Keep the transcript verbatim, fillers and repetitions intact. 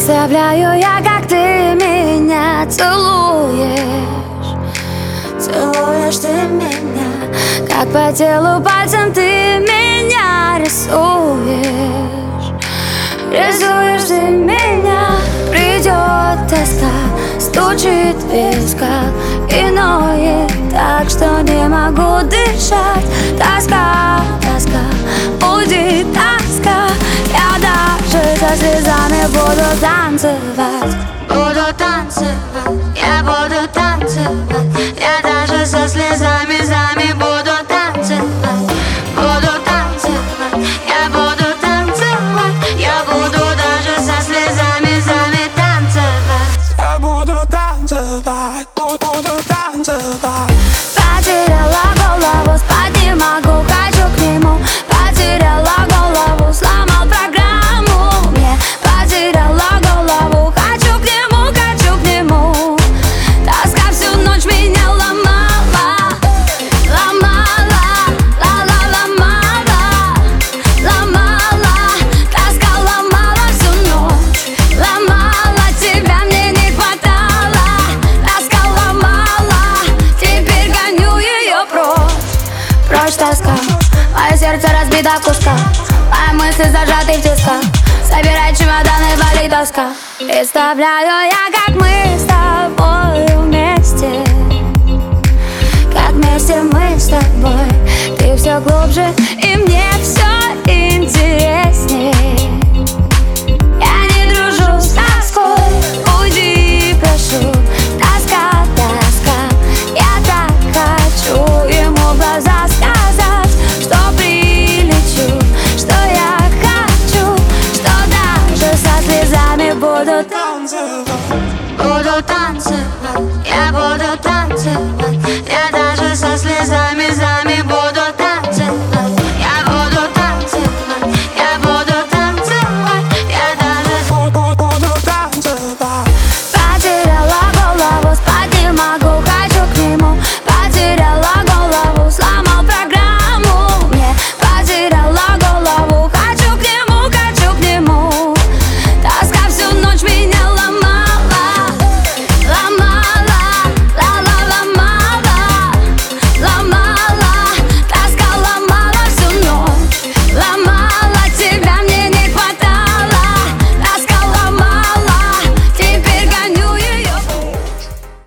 Представляю я, как ты меня целуешь, целуешь ты меня, как по телу пальцем ты меня рисуешь, рисуешь ты меня. Придет тоска, стучит в висках и ноет так, что не могу дышать. Тоска, тоска, будет тоска. Я даже со слезами буду танцевать, буду танцевать, я буду танцевать. Я даже со слезами, зами буду танцевать, буду танцевать, я буду танцевать. Я буду даже со слезами, зами танцевать. Я буду танцевать, буду танцевать. Потеряла голову, спать не могу, хочу к нему. Потеряла голову, сломал программу мне. Потеряла голову, хочу к нему, хочу к нему. Тоска всю ночь меня ломала, ломала, ла-ла, ломала, ломала. Тоска ломала всю ночь, ломала, тебя мне не хватало. Тоска ломала, теперь гоню ее прочь. Прочь тоска, мое сердце разбито в кусках, мои мысли зажаты в тисках. Собирай чемоданы, болит тоска. Представляю я, как мы с тобой вместе, как вместе мы с тобой. Ты все глубже, и мне все